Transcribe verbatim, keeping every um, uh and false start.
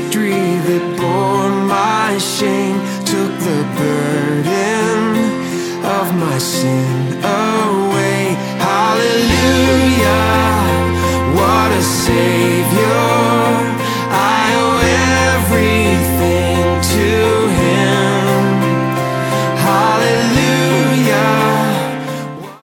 victory that bore my shame, took the burden of my sin away.